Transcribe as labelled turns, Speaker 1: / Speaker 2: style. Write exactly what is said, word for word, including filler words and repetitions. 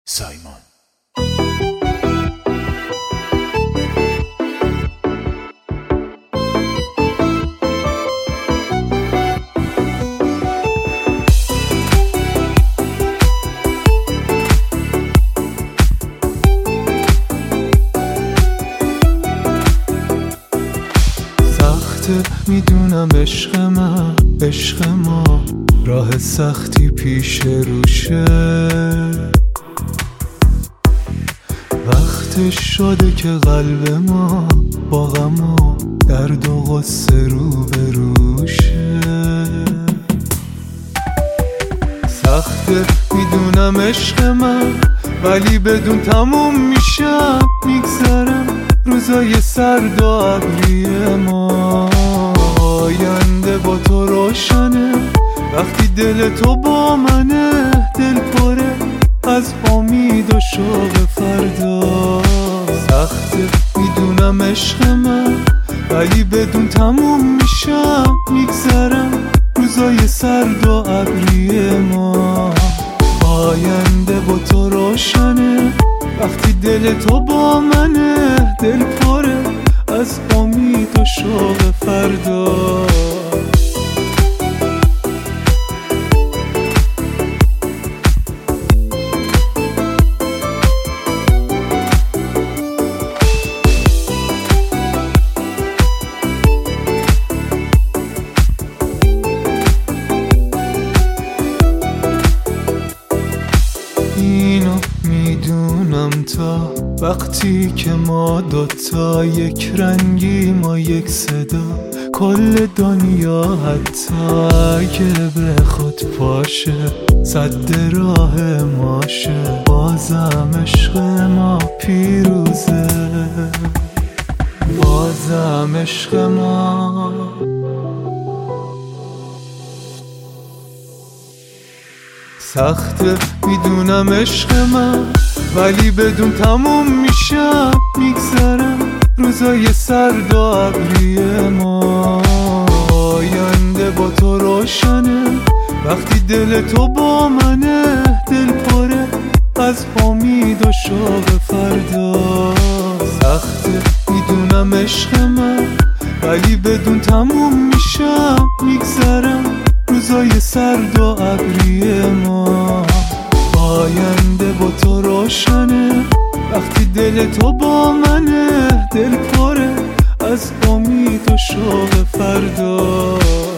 Speaker 1: سایمان.
Speaker 2: سخته میدونم عشق من، عشق ما راه سختی پیش روشه. وقتش شده که قلب ما با غم و درد و غصه رو به روشه. سخته میدونم عشق من، ولی بدون تموم میشم. میگذرم روزای سرد و ابری ما، آینده با تو روشنه وقتی دل تو با منه. دل پره از امید و شوق فردا. سخته میدونم عشق من، ولی بدون تموم میشم. میگذرم روزای سرد و ابری ما، آینده با تو روشنه وقتی دل تو با منه. دل پره از امید و شوق فردا. اینو میدونم تا وقتی که ما دوتا یک رنگی، ما یک صدا، کل دنیا حتی اگه به خود پاشه صد راه ماشه. بازم عشق ما پیروزه، بازم عشق ما. سخته میدونم عشق من، ولی بدون تموم میشم. میگذرم روزای سرد و ابری ما، آینده با تو روشنه وقتی دل تو با منه. دل پره از امید و شوق فردا. سخته میدونم عشق من، ولی بدون تموم میشم. میگذرم روزای سرد و ابری ما، آینده با تو روشنه وقتی دل تو با منه. دل پره از امید و شوق فردا.